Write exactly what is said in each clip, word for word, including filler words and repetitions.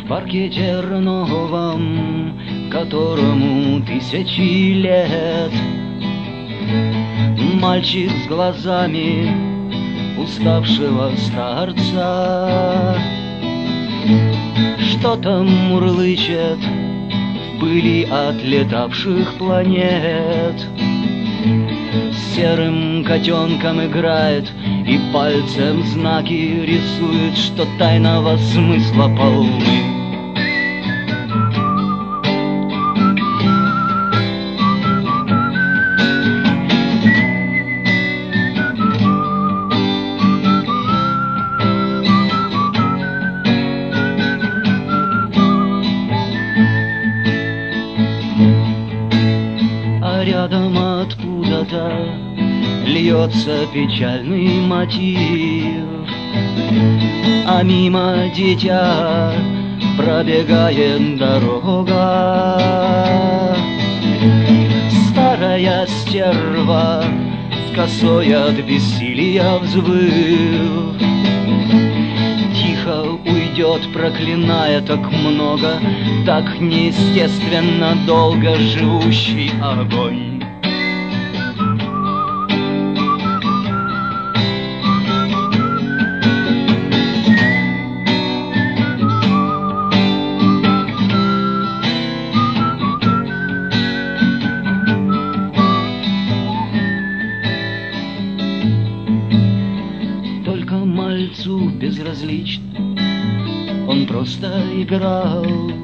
В парке терновом, которому тысячи лет, мальчик с глазами уставшего старца что-то мурлычет в пыли отлетавших планет. С серым котенком играет и пальцем знаки рисует, что тайного смысла полны. Рядом откуда-то льется печальный мотив, а мимо дитя пробегает дорога. Старая стерва с косой от бессилия взвыв тихо уйдет, проклиная так много, так неестественно долго живущий огонь. Только мальцу безразлично, он просто играл,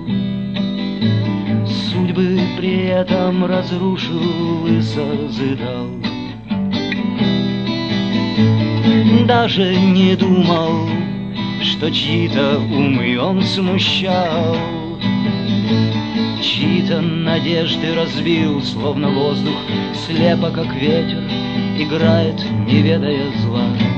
судьбы при этом разрушил и созидал. Даже не думал, что чьи-то умы он смущал, чьи-то надежды разбил, словно воздух, слепо как ветер, играет, не ведая зла.